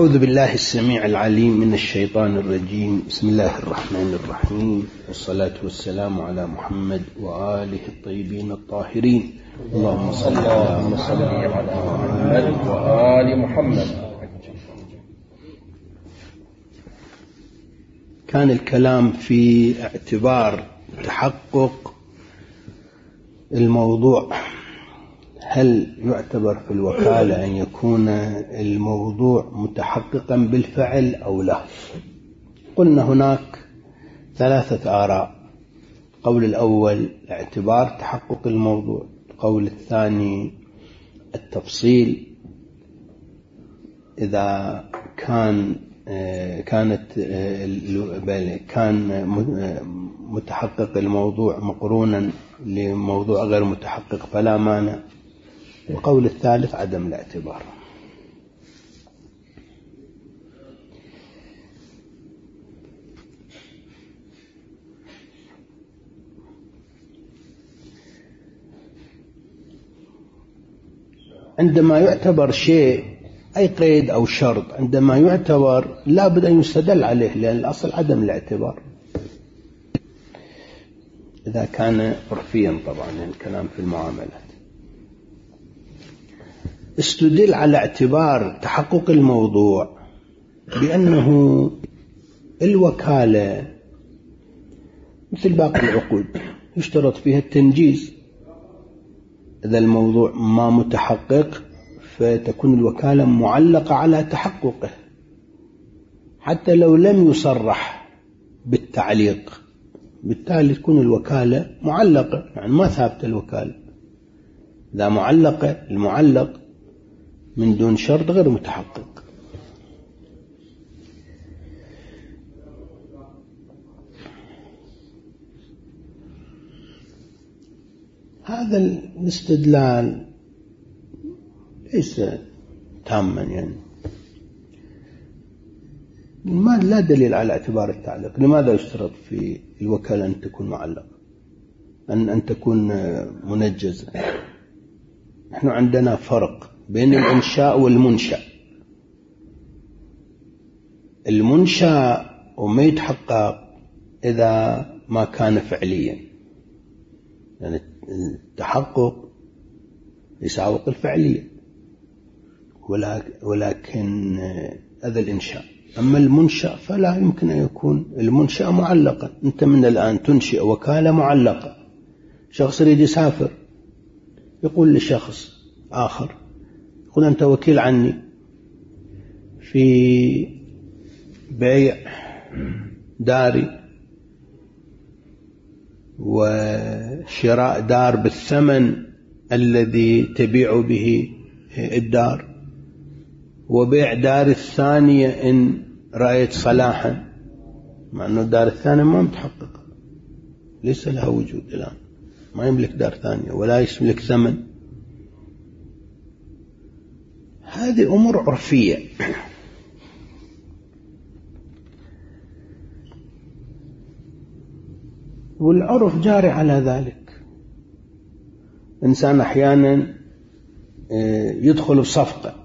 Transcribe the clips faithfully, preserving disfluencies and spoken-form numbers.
أعوذ بالله السميع العليم من الشيطان الرجيم. بسم الله الرحمن الرحيم، والصلاة والسلام على محمد وآله الطيبين الطاهرين. اللهم صل على محمد وآل محمد. كان الكلام في اعتبار تحقق الموضوع، هل يعتبر في الوكالة أن يكون الموضوع متحققا بالفعل أو لا؟ قلنا هناك ثلاثة آراء. القول الأول اعتبار تحقق الموضوع، القول الثاني التفصيل إذا كان كانت كان متحقق الموضوع مقرونا لموضوع غير متحقق فلا مانع، القول الثالث عدم الاعتبار. عندما يعتبر شيء أي قيد أو شرط، عندما يعتبر لا بد أن يستدل عليه، لأن الأصل عدم الاعتبار إذا كان عرفيا طبعا، يعني الكلام في المعاملات. استدل على اعتبار تحقق الموضوع بأنه الوكالة مثل باقي العقود يشترط فيها التنجيز، إذا الموضوع ما متحقق فتكون الوكالة معلقة على تحققه، حتى لو لم يصرح بالتعليق، بالتالي تكون الوكالة معلقة، يعني ما ثابت الوكالة. إذا معلقة، المعلق من دون شرط غير متحقق. هذا الاستدلال ليس تاما، يعني ما لا دليل على اعتبار التعليق. لماذا يشترط في الوكالة أن تكون معلقة، أن أن تكون منجزة؟ نحن عندنا فرق بين الإنشاء والمنشأ. المنشأ وما يتحقق إذا ما كان فعليا، يعني التحقق يساوق الفعلية، ولكن هذا الإنشاء. أما المنشأ فلا يمكن أن يكون المنشأ معلقا. أنت من الآن تنشئ وكالة معلقة، شخص يريد يسافر يقول لشخص آخر، يقول أنت وكيل عني في بيع داري وشراء دار بالثمن الذي تبيع به الدار، وبيع دار الثانية إن رأيت صلاحا، مع أنه الدار الثانية ما متحققة، ليس لها وجود الآن، ما يملك دار ثانية ولا يملك ثمن. هذه أمور عرفية. والعرف جاري على ذلك. إنسان أحيانا يدخل بصفقة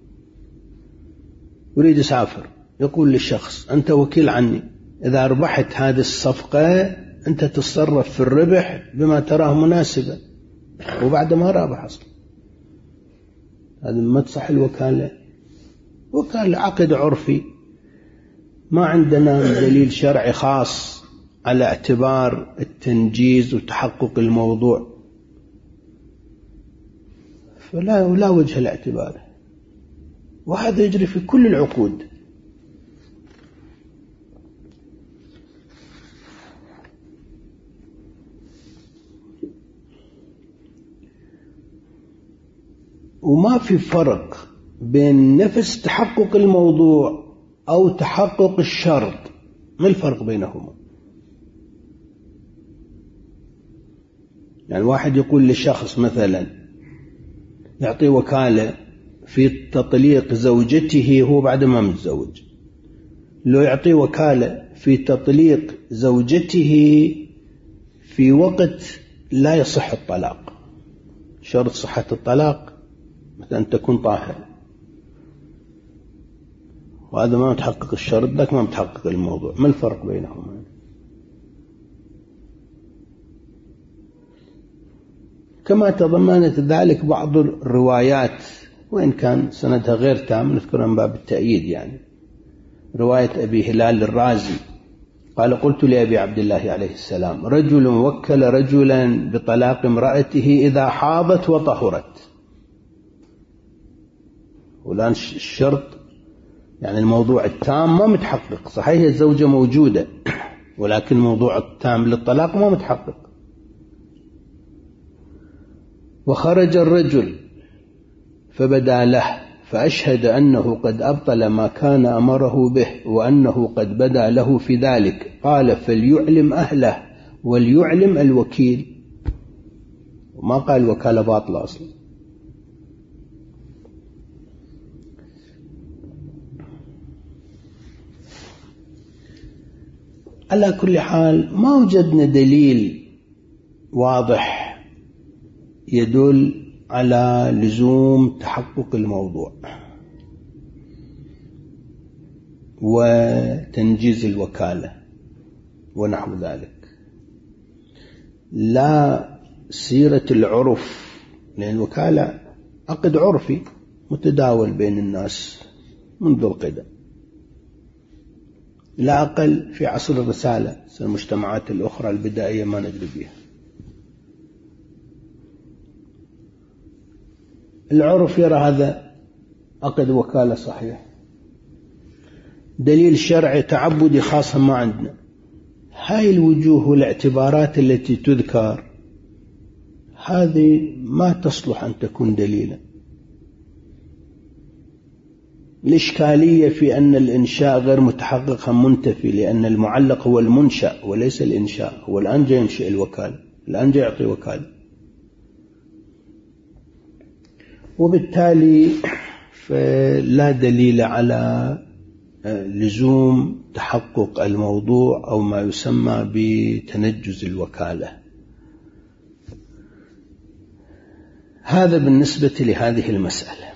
يريد يسافر، يقول للشخص أنت وكيل عني، إذا ربحت هذه الصفقة أنت تتصرف في الربح بما تراه مناسبا، وبعد ما رابح أصلا. هذا ما تصح الوكالة. وكالة عقد عرفي، ما عندنا دليل شرعي خاص على اعتبار التنجيز وتحقق الموضوع، فلا لا وجه لاعتباره. وهذا يجري في كل العقود. وما في فرق بين نفس تحقق الموضوع أو تحقق الشرط، ما الفرق بينهما؟ يعني واحد يقول لشخص مثلا يعطي وكالة في تطليق زوجته هو بعد ما متزوج، لو يعطي وكالة في تطليق زوجته في وقت لا يصح الطلاق، شرط صحة الطلاق مثلا تكون طاهرة، وهذا ما متحقق الشرط، ذاك ما متحقق الموضوع. ما الفرق بينهما؟ كما تضمنت ذلك بعض الروايات وإن كان سندها غير تام، نذكرها من باب التأييد. يعني رواية أبي هلال الرازي قال: قلت لأبي عبد الله عليه السلام: رجل وكل رجلا بطلاق امرأته إذا حاضت وطهرت. والآن الشرط يعني الموضوع التام ما متحقق. صحيح الزوجة موجودة، ولكن الموضوع التام للطلاق ما متحقق. وخرج الرجل فبدا له فأشهد أنه قد أبطل ما كان أمره به وأنه قد بدا له في ذلك. قال: فليعلم أهله وليعلم الوكيل. وما قال وكالة باطلة أصلا. على كل حال ما وجدنا دليل واضح يدل على لزوم تحقق الموضوع وتنجيز الوكالة ونحو ذلك. لا سيرة العرف، لأن الوكالة عقد عرفي متداول بين الناس منذ القدم، لا أقل في عصر الرسالة. المجتمعات الأخرى البدائية ما ندري بها. العرف يرى هذا عقد وكالة صحيح. دليل شرعي تعبدي خاصة ما عندنا. هاي الوجوه والاعتبارات التي تذكر هذه ما تصلح أن تكون دليلا. الإشكالية في أن الإنشاء غير متحقق منتفي، لأن المعلق هو المنشأ وليس الإنشاء. هو الآن جاي ينشئ الوكالة، الآن جاي يعطي وكالة، وبالتالي فلا دليل على لزوم تحقق الموضوع أو ما يسمى بتنجز الوكالة. هذا بالنسبة لهذه المسألة.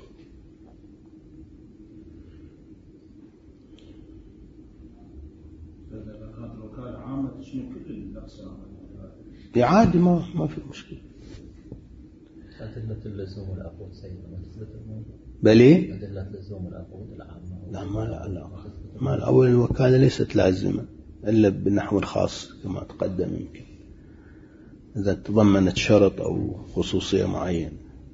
عادي، ما ما في مشكلة. أدلة اللزوم والعقود سيدنا ما تثبت الموضوع. بلي أدلة اللزوم والعقود العامة. لا ما لا لا ما الأول الوكالة ليست لازمة إلا بنحو خاص كما تقدم، يمكن إذا تضمنت شرط أو خصوصية معينة.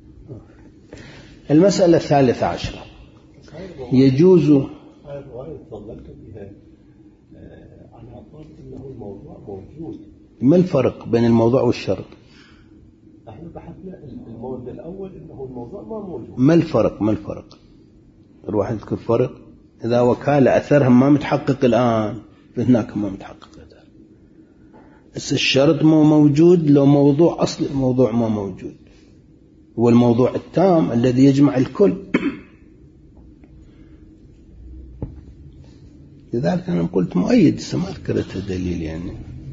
المسألة الثالثة عشرة: يجوز الرواية تفضلت بها على فرض أنه الموضوع موجود. ما الفرق بين الموضوع والشرط؟ احنا بحثنا الموضوع الأول أنه الموضوع ما موجود. ما الفرق؟ ما الفرق؟ الواحد يذكر فرق. إذا وكالة أثرها ما متحقق الآن، فهناك ما متحقق أثر. بس الشرط مو موجود لو موضوع أصل الموضوع ما موجود، هو الموضوع التام الذي يجمع الكل. لذلك أنا قلت مؤيد، ما ذكرت دليل. يعني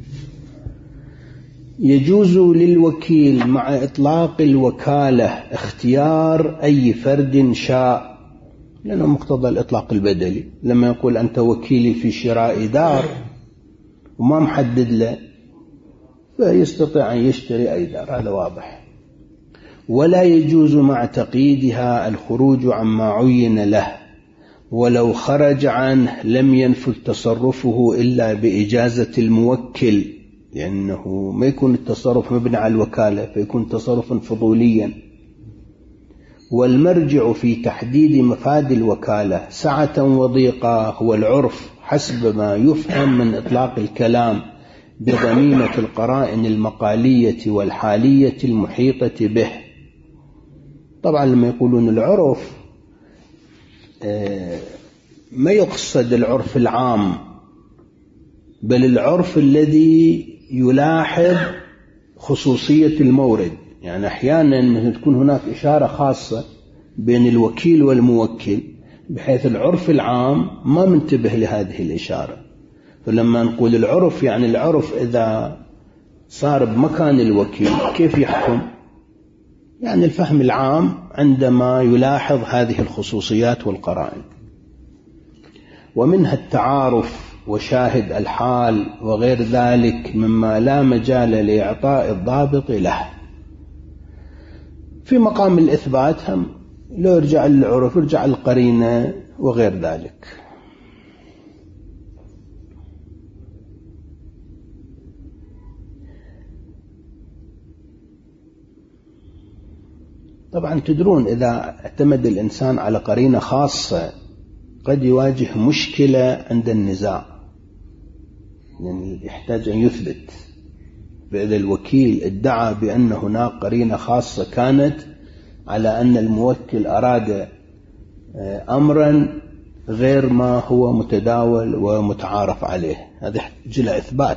يجوز للوكيل مع إطلاق الوكالة اختيار أي فرد شاء، لأنه مقتضى الإطلاق البدلي. لما يقول أنت وكيلي في شراء دار وما محدد له، فيستطيع أن يشتري أي دار، هذا واضح. ولا يجوز مع تقييدها الخروج عما عين له، ولو خرج عنه لم ينفذ تصرفه إلا بإجازة الموكل، لأنه ما يكون التصرف مبني على الوكالة، فيكون تصرفا فضوليا. والمرجع في تحديد مفاد الوكالة سعة وضيقة هو العرف، حسب ما يفهم من إطلاق الكلام بضميمة القرائن المقالية والحالية المحيطة به. طبعا لما يقولون العرف ما يقصد العرف العام، بل العرف الذي يلاحظ خصوصية المورد. يعني أحيانا تكون هناك إشارة خاصة بين الوكيل والموكل، بحيث العرف العام ما منتبه لهذه الإشارة. فلما نقول العرف، يعني العرف إذا صار بمكان الوكيل كيف يحكم؟ يعني الفهم العام عندما يلاحظ هذه الخصوصيات والقرائن. ومنها التعارف وشاهد الحال وغير ذلك مما لا مجال لإعطاء الضابط له. في مقام الإثبات هم لو يرجع للعرف يرجع القرينة وغير ذلك. طبعا تدرون إذا اعتمد الإنسان على قرينة خاصة قد يواجه مشكلة عند النزاع، يعني يحتاج أن يثبت. فإذا الوكيل ادعى بأن هناك قرينة خاصة كانت على أن الموكل أراد أمرا غير ما هو متداول ومتعارف عليه، هذا يحتاج إلى إثبات.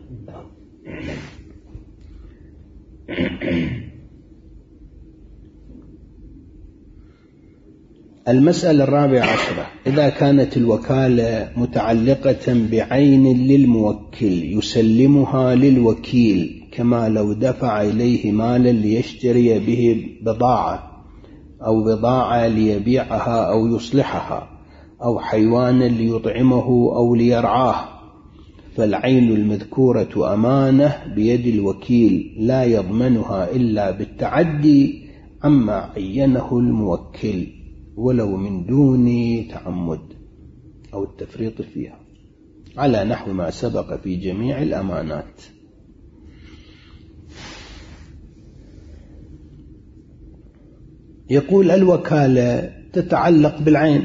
المسألة الرابعة عشرة: إذا كانت الوكالة متعلقة بعين للموكل يسلمها للوكيل، كما لو دفع إليه مالا ليشتري به بضاعة أو بضاعة ليبيعها أو يصلحها أو حيوانا ليطعمه أو ليرعاه، فالعين المذكورة أمانة بيد الوكيل لا يضمنها إلا بالتعدي عما عينه الموكل ولو من دون تعمد أو التفريط فيها، على نحو ما سبق في جميع الأمانات. يقول الوكالة تتعلق بالعين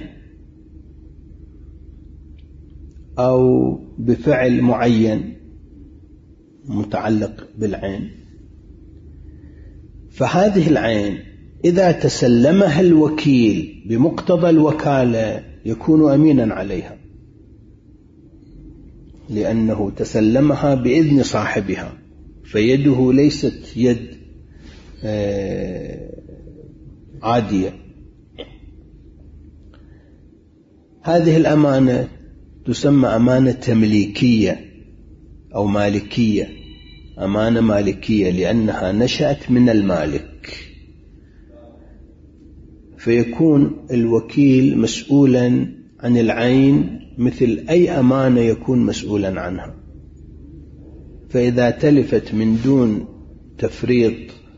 أو بفعل معين متعلق بالعين، فهذه العين إذا تسلمها الوكيل بمقتضى الوكالة يكون أمينا عليها، لأنه تسلمها بإذن صاحبها، فيده ليست يد عادية. هذه الأمانة تسمى أمانة تمليكية أو مالكية، أمانة مالكية لأنها نشأت من المالك، فيكون الوكيل مسؤولا عن العين مثل أي أمانة يكون مسؤولا عنها. فإذا تلفت من دون تفريط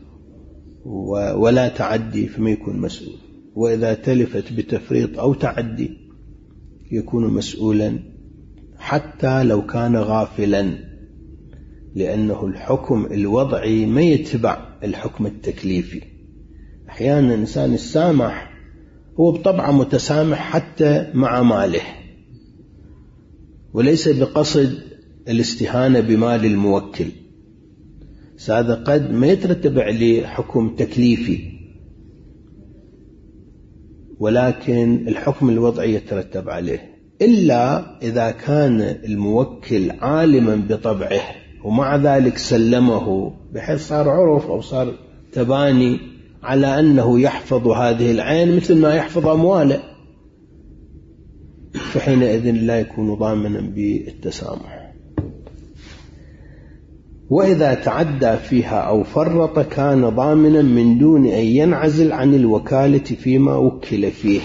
ولا تعدي فما يكون مسؤول، وإذا تلفت بتفريط أو تعدي يكون مسؤولا حتى لو كان غافلا، لأنه الحكم الوضعي ما يتبع الحكم التكليفي. أحيانا الإنسان السامح هو بطبعه متسامح حتى مع ماله، وليس بقصد الاستهانة بمال الموكل، هذا قد ما يترتب عليه حكم تكليفي، ولكن الحكم الوضعي يترتب عليه، إلا إذا كان الموكل عالما بطبعه ومع ذلك سلمه بحيث صار عرف أو صار تباني على أنه يحفظ هذه العين مثل ما يحفظ أمواله، فحينئذ لا يكون ضامنا بالتسامح. وإذا تعدى فيها أو فرط كان ضامنا من دون أن ينعزل عن الوكالة فيما وكل فيه.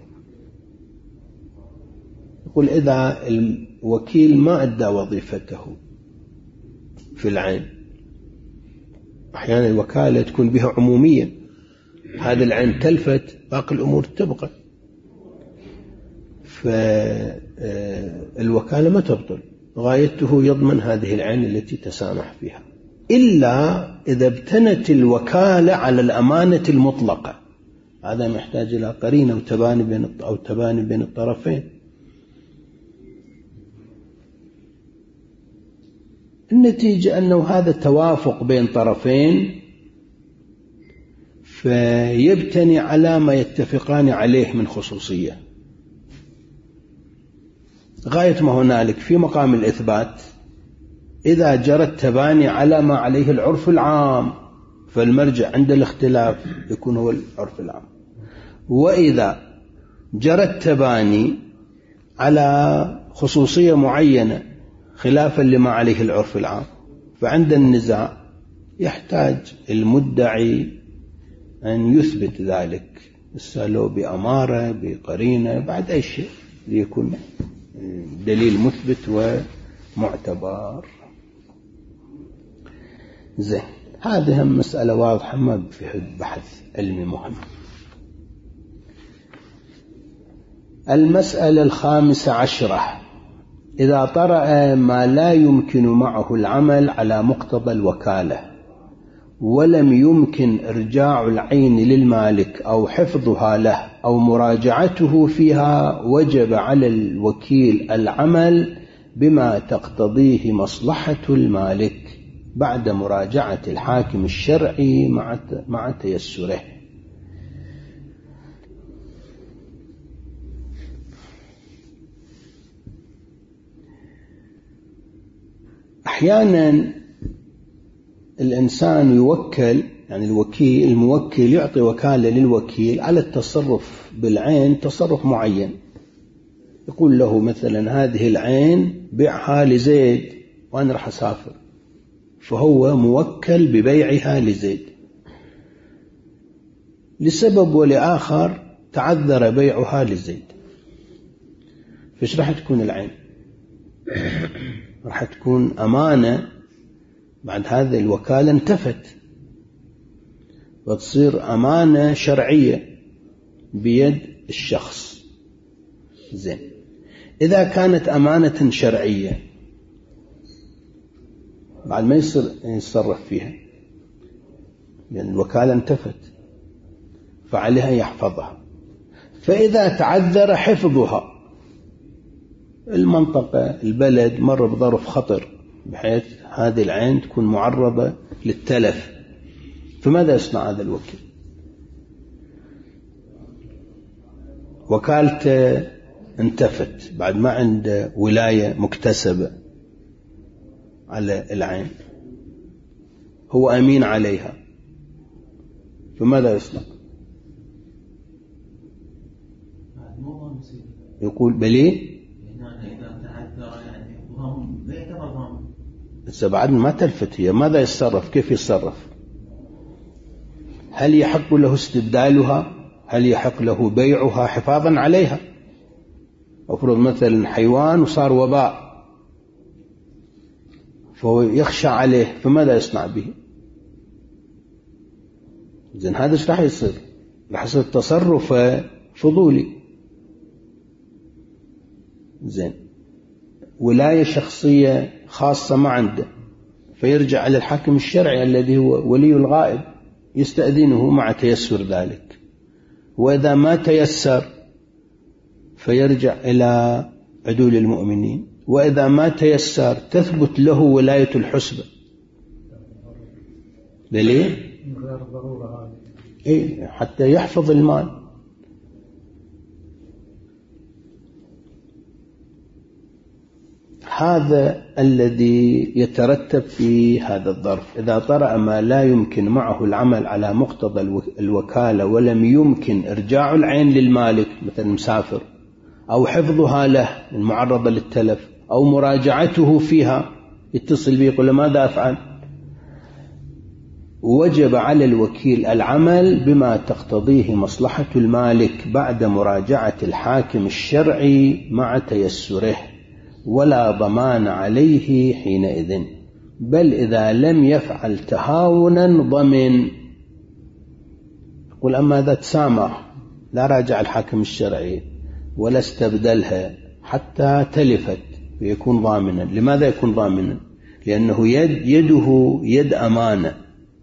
يقول إذا الوكيل ما أدى وظيفته في العين، أحيانا الوكالة تكون بها عمومية، هذا العين تلفت باقي الأمور تبقى، فالوكالة ما تبطل، غايته يضمن هذه العين التي تسامح فيها، إلا إذا ابتنت الوكالة على الأمانة المطلقة، هذا محتاج إلى قرينة وتباني بين أو تباني بين الطرفين. النتيجة أنه هذا توافق بين طرفين، فيبتني على ما يتفقان عليه من خصوصية. غاية ما هنالك في مقام الإثبات إذا جرى التباني على ما عليه العرف العام، فالمرجع عند الاختلاف يكون هو العرف العام. وإذا جرى التباني على خصوصية معينة خلافا لما عليه العرف العام، فعند النزاع يحتاج المدعي أن يثبت ذلك، لو بأمارة بقرينة بعد أي شيء ليكون دليل مثبت ومعتبر. زين، هذه هم مسألة واضحة ما فيها بحث علمي مهم. المسألة الخامسة عشرة: إذا طرأ ما لا يمكن معه العمل على مقتضى الوكالة ولم يمكن إرجاع العين للمالك أو حفظها له أو مراجعته فيها، وجب على الوكيل العمل بما تقتضيه مصلحة المالك بعد مراجعة الحاكم الشرعي مع تيسره. أحيانا الإنسان يوكل، يعني الوكيل الموكل يعطي وكالة للوكيل على التصرف بالعين تصرف معين، يقول له مثلا هذه العين بيعها لزيد وأنا راح أسافر، فهو موكل ببيعها لزيد. لسبب ولآخر تعذر بيعها لزيد، فإيش راح تكون العين؟ راح تكون أمانة، بعد هذه الوكالة انتفت وتصير أمانة شرعية بيد الشخص. زين، إذا كانت أمانة شرعية بعد ما يصير يتصرف فيها لأن الوكالة انتفت، فعليها يحفظها. فإذا تعذر حفظها، المنطقة البلد مر بظرف خطر بحيث هذه العين تكون معرضة للتلف، فماذا يصنع هذا الوكيل؟ وكالته انتفت بعد ما عنده ولاية مكتسبة على العين، هو أمين عليها، فماذا يصنع؟ يقول بلي بس بعد ما تلفت هي، ماذا يتصرف؟ كيف يتصرف؟ هل يحق له استبدالها؟ هل يحق له بيعها حفاظا عليها؟ أفرض مثلا حيوان وصار وباء فهو يخشى عليه، فماذا يصنع به؟ زين، هذا ايش راح يصير؟ راح يصير تصرف فضولي. زين، ولاية شخصية خاصة ما عنده، فيرجع على الحاكم الشرعي الذي هو ولي الغائب يستأذنه مع تيسر ذلك، وإذا ما تيسر فيرجع إلى عدول المؤمنين، وإذا ما تيسر تثبت له ولاية الحسبة. ليه؟ إيه؟ حتى يحفظ المال. هذا الذي يترتب في هذا الظرف. إذا طرأ ما لا يمكن معه العمل على مقتضى الوكالة ولم يمكن إرجاع العين للمالك، مثلا مسافر، أو حفظها له المعرضة للتلف، أو مراجعته فيها، يتصل به يقول ماذا أفعل؟ وجب على الوكيل العمل بما تقتضيه مصلحة المالك بعد مراجعة الحاكم الشرعي مع تيسره، ولا ضمان عليه حينئذ، بل إذا لم يفعل تهاونا ضمن. يقول أما إذا تسامح لا راجع الحاكم الشرعي ولا استبدلها حتى تلفت ويكون ضامنا. لماذا يكون ضامنا؟ لأنه يد يده يد أمانة،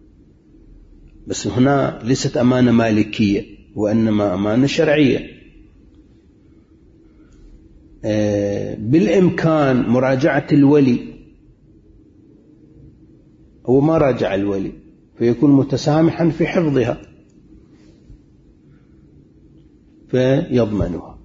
بس هنا ليست أمانة مالكية وإنما أمانة شرعية. بالإمكان مراجعة الولي، هو ما راجع الولي فيكون متسامحا في حفظها فيضمنها.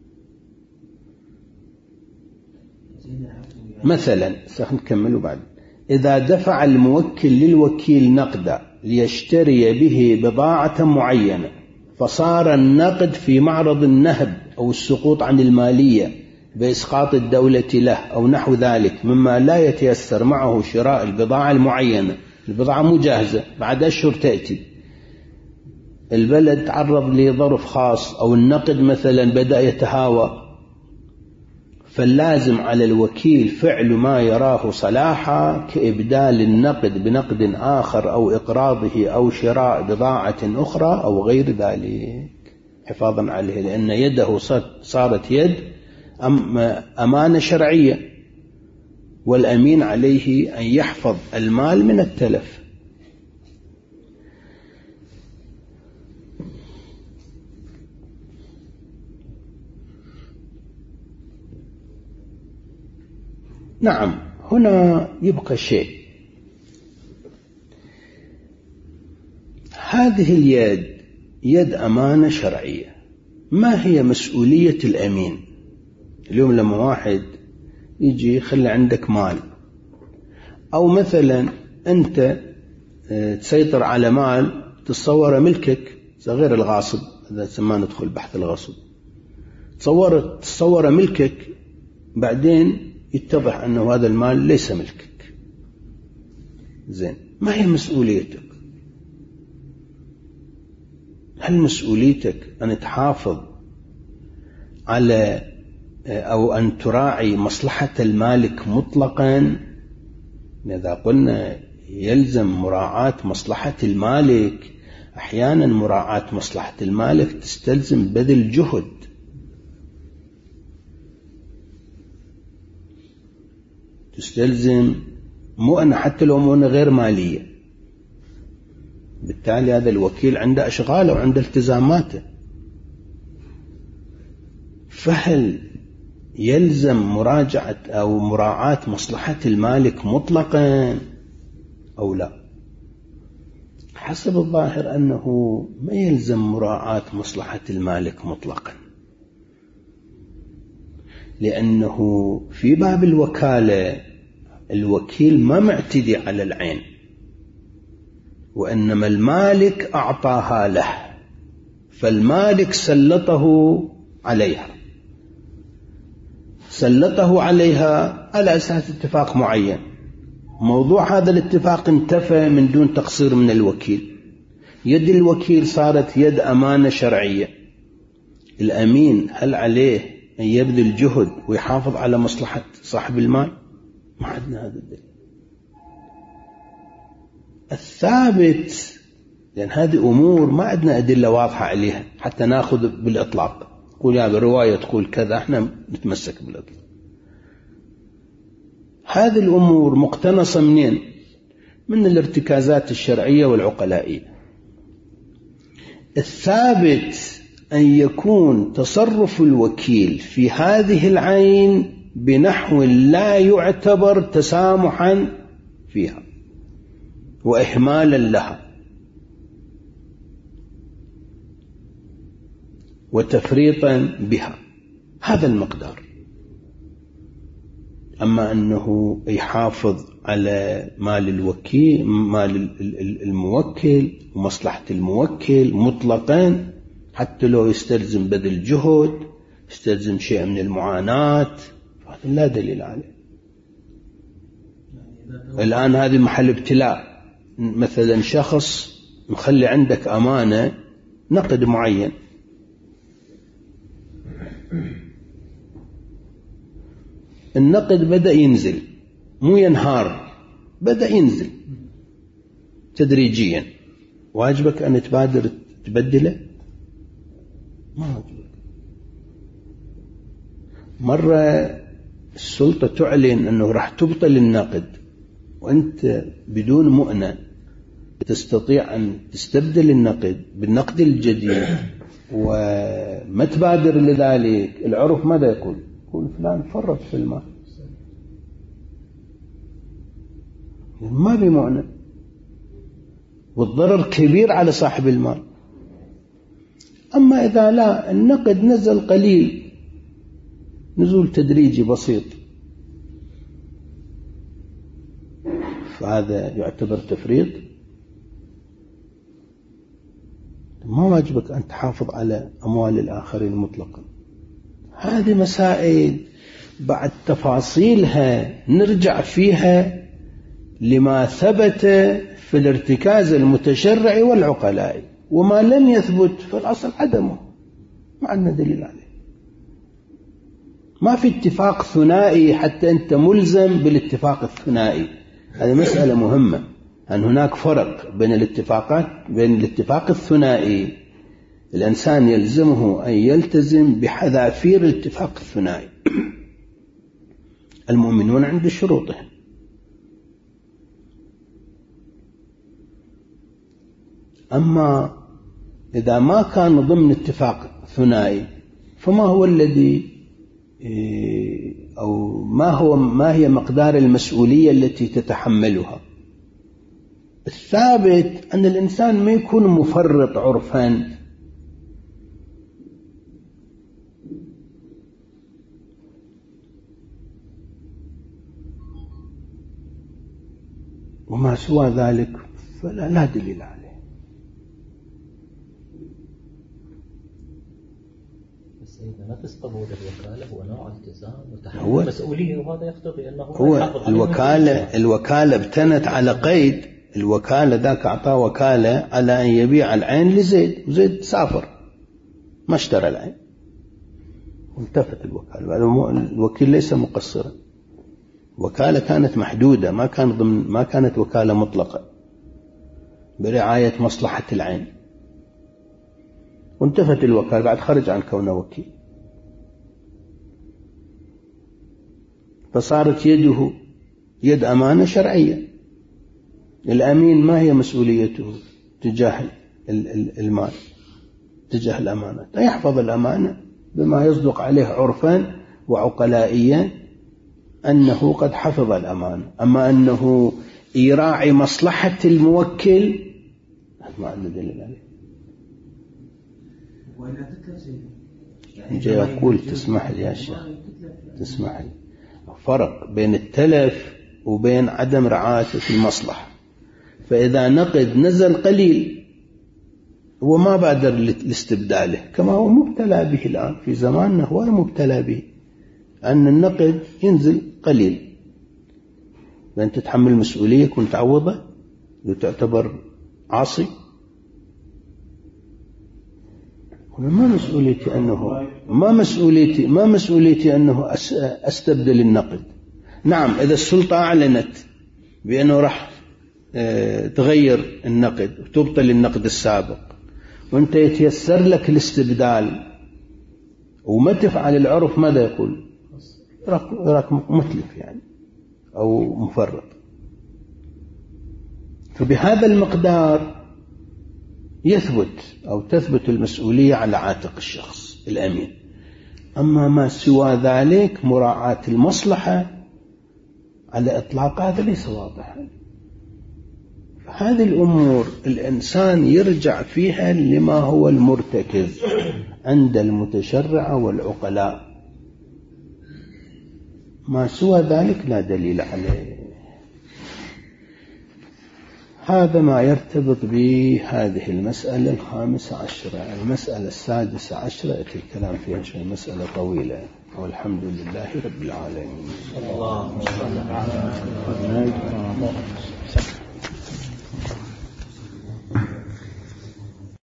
مثلا سنكمل بعد. إذا دفع الموكل للوكيل نقدا ليشتري به بضاعة معينة، فصار النقد في معرض النهب أو السقوط عن المالية بإسقاط الدولة له أو نحو ذلك مما لا يتيسر معه شراء البضاعة المعينة، البضاعة مجهزة بعد أشهر تأتي، البلد تعرض لظرف خاص أو النقد مثلا بدأ يتهاوى، فاللازم على الوكيل فعل ما يراه صلاحا كإبدال النقد بنقد آخر أو إقراضه أو شراء بضاعة أخرى أو غير ذلك حفاظا عليه، لأن يده صارت يد أمانة شرعية، والأمين عليه أن يحفظ المال من التلف. نعم، هنا يبقى شيء. هذه اليد يد أمانة شرعية، ما هي مسؤولية الأمين؟ اليوم لما واحد يجي يخلي عندك مال، أو مثلا أنت تسيطر على مال تصوره ملكك، غير الغاصب، هذا ما ندخل بحث الغصب، تصور تصوره ملكك، بعدين يتضح أنه هذا المال ليس ملكك. زين، ما هي مسؤوليتك؟ هل مسؤوليتك أن تحافظ على أو أن تراعي مصلحة المالك مطلقا؟ إذا قلنا يلزم مراعاة مصلحة المالك، أحيانا مراعاة مصلحة المالك تستلزم بذل جهد، تستلزم مؤنة، حتى لو مؤنة غير مالية. بالتالي هذا الوكيل عنده أشغاله وعنده التزاماته، فهل يلزم مراجعة أو مراعاة مصلحة المالك مطلقا أو لا؟ حسب الظاهر أنه ما يلزم مراعاة مصلحة المالك مطلقا، لأنه في باب الوكالة الوكيل ما معتدي على العين، وإنما المالك أعطاها له، فالمالك سلطه عليها سلطه عليها على أساس اتفاق معين. موضوع هذا الاتفاق انتفى من دون تقصير من الوكيل، يد الوكيل صارت يد أمانة شرعية. الأمين هل عليه أن يبذل جهد ويحافظ على مصلحة صاحب المال؟ ما عندنا هذا الدليل الثابت، لأن هذه أمور ما عندنا أدلة واضحة عليها حتى نأخذ بالإطلاق. قول يا برواية تقول كذا، احنا نتمسك بالإطلاق. هذه الأمور مقتنصة منين؟ من الارتكازات الشرعية والعقلائية. الثابت أن يكون تصرف الوكيل في هذه العين بنحو لا يعتبر تسامحا فيها وإهمالا لها وتفريطا بها، هذا المقدار. أما أنه يحافظ على مال الوكيل، مال الموكل ومصلحة الموكل مطلقا، حتى لو يستلزم بذل جهد، يستلزم شيء من المعاناة، هذا لا دليل عليه. الآن هذه محل ابتلاء، مثلا شخص مخلي عندك أمانة نقد معين، النقد بدأ ينزل، مو ينهار، بدأ ينزل تدريجيا، واجبك أن تبادر تبدله؟ ما واجبك. مرة السلطة تعلن أنه راح تبطل النقد، وأنت بدون مؤنة تستطيع أن تستبدل النقد بالنقد الجديد وما تبادر لذلك، العرف ماذا يقول؟ يقول فلان فرط في المال، ما بمعنى، والضرر كبير على صاحب المال. أما إذا لا، النقد نزل قليل، نزول تدريجي بسيط، فهذا يعتبر تفريط. ما واجبك أن تحافظ على أموال الآخرين مطلقا. هذه مسائل بعد تفاصيلها نرجع فيها لما ثبت في الارتكاز المتشرعي والعقلائي، وما لم يثبت فالأصل عدمه، ما عندنا دليل عليه. ما في اتفاق ثنائي حتى أنت ملزم بالاتفاق الثنائي. هذه مسألة مهمة، أن هناك فرق بين الاتفاقات، بين الاتفاق الثنائي الإنسان يلزمه أن يلتزم بحذافير الاتفاق الثنائي. المؤمنون عند شروطهم. أما إذا ما كان ضمن اتفاق ثنائي فما هو الذي أو ما هو ما هي مقدار المسؤولية التي تتحملها؟ الثابت أن الإنسان ما يكون مفرط عرفان، وما سوى ذلك فلا لا دليل عليه. نفس قبول الوكالة هو نوع التزام وتحمل مسؤولية، وهذا يقتضي أنه هو الوكالة الوكالة ابتنت على قيد. الوكالة ذاك أعطاه وكالة على أن يبيع العين لزيد، وزيد سافر ما اشترى العين وانتفت الوكالة. الوكيل ليس مقصرا، وكالة كانت محدودة، ما كان ضمن ما كانت وكالة مطلقة برعاية مصلحة العين، وانتفت الوكالة بعد خرج عن كونه وكيل، فصارت يده يد أمانة شرعية. الأمين ما هي مسؤوليته تجاه المال، تجاه الأمانة؟ يحفظ الأمانة بما يصدق عليه عرفا وعقلائيا أنه قد حفظ الأمانة. أما أنه يراعي مصلحة الموكل ما عنده دليل عليه. جاي أقول تسمح لي يا شيخ، تسمح لي، فرق بين التلف وبين عدم رعاية المصلحة. فإذا نقد نزل قليل وما بادر لاستبداله كما هو مبتلى به الآن في زماننا، هو مبتلى به أن النقد ينزل قليل، فأنت تتحمل مسؤولية كنت تعوضه وتعتبر عاصي. ما مسؤوليتي أنه ما مسؤوليتي ما مسؤوليتي أنه أستبدل النقد. نعم إذا السلطة أعلنت بأنه راح تغير النقد وتبطل النقد السابق وأنت يتيسر لك الاستبدال وما تفعل العرف، ماذا يقول؟ راك متلف يعني أو مفرط. فبهذا المقدار يثبت أو تثبت المسؤولية على عاتق الشخص الأمين. أما ما سوى ذلك مراعاة المصلحة على إطلاق هذا ليس واضحا. هذه الأمور الإنسان يرجع فيها لما هو المرتكز عند المتشرع والعقلاء، ما سوى ذلك لا دليل عليه. هذا ما يرتبط بهذه المسألة الخامسة عشرة. المسألة السادسة عشرة يأتي الكلام فيها شيء، مسألة طويلة، والحمد لله رب العالمين. الله